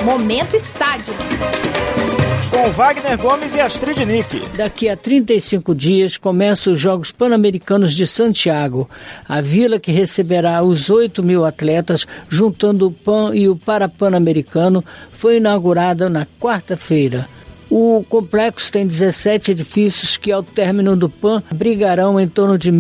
Momento Estádio. Com Wagner Gomes e Astrid Nick. Daqui a 35 dias começam os Jogos Pan-Americanos de Santiago, a vila que receberá os 8.000 atletas, juntando o Pan e o Parapan-Americano, foi inaugurada na quarta-feira. O complexo tem 17 edifícios que, ao término do PAN, abrigarão em torno de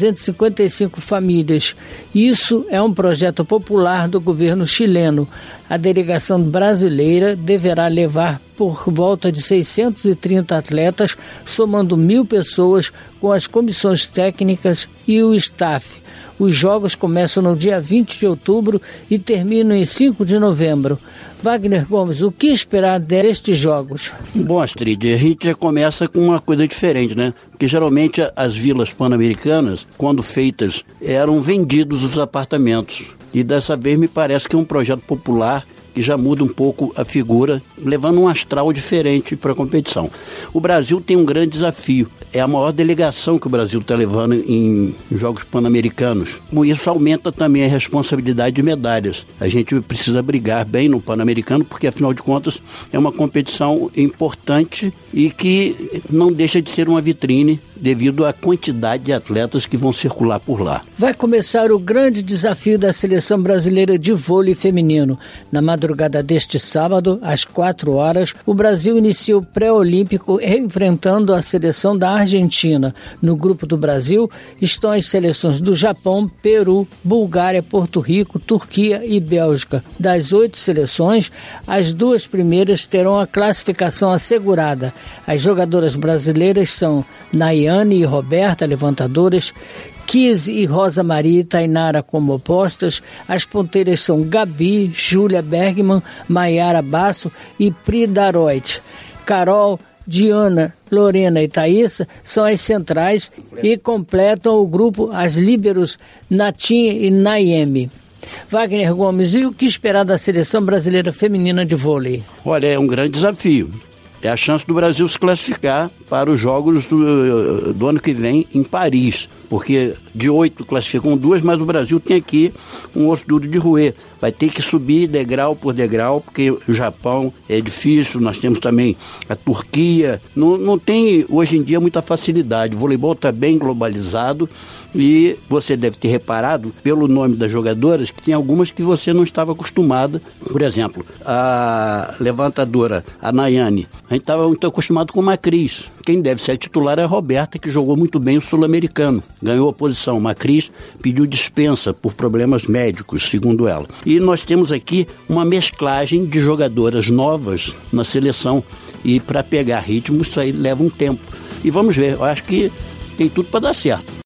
1.355 famílias. Isso é um projeto popular do governo chileno. A delegação brasileira deverá levar por volta de 630 atletas, somando 1.000 pessoas com as comissões técnicas e o staff. Os jogos começam no dia 20 de outubro e terminam em 5 de novembro. Wagner Gomes, o que esperar destes jogos? Bom, Astrid, a gente já começa com uma coisa diferente, né? Porque geralmente as vilas pan-americanas, quando feitas, eram vendidos os apartamentos. E dessa vez me parece que é um projeto popular que já muda um pouco a figura, levando um astral diferente para a competição. O Brasil tem um grande desafio. É a maior delegação que o Brasil está levando em Jogos Pan-Americanos. Com isso aumenta também a responsabilidade de medalhas. A gente precisa brigar bem no Pan-Americano, porque afinal de contas é uma competição importante e que não deixa de ser uma vitrine devido à quantidade de atletas que vão circular por lá. Vai começar o grande desafio da seleção brasileira de vôlei feminino. Na madrugada deste sábado, às 4 horas, o Brasil inicia o pré-olímpico enfrentando a seleção da Argentina. No grupo do Brasil estão as seleções do Japão, Peru, Bulgária, Porto Rico, Turquia e Bélgica. Das 8 seleções, as 2 primeiras terão a classificação assegurada. As jogadoras brasileiras são Nayane e Roberta, levantadoras, Kise e Rosa Maria e Tainara como opostas. As ponteiras são Gabi, Júlia Bergman, Maiara Basso e Pri Daroit. Carol, Diana, Lorena e Thaísa são as centrais e completam o grupo as líberos Natinha e Naime. Wagner Gomes, e o que esperar da seleção brasileira feminina de vôlei? Olha, é um grande desafio. É a chance do Brasil se classificar para os Jogos do ano que vem em Paris. Porque de 8 classificam 2, mas o Brasil tem aqui um osso duro de roer. Vai ter que subir degrau por degrau, porque o Japão é difícil, nós temos também a Turquia. Não tem, hoje em dia, muita facilidade. O voleibol está bem globalizado e você deve ter reparado, pelo nome das jogadoras, que tem algumas que você não estava acostumada. Por exemplo, a levantadora, a Nayane, a gente estava muito acostumado com uma Cris. Quem deve ser a titular é a Roberta, que jogou muito bem o sul-americano. Ganhou a posição. Macris pediu dispensa por problemas médicos, segundo ela. E nós temos aqui uma mesclagem de jogadoras novas na seleção. E para pegar ritmo, isso aí leva um tempo. E vamos ver, eu acho que tem tudo para dar certo.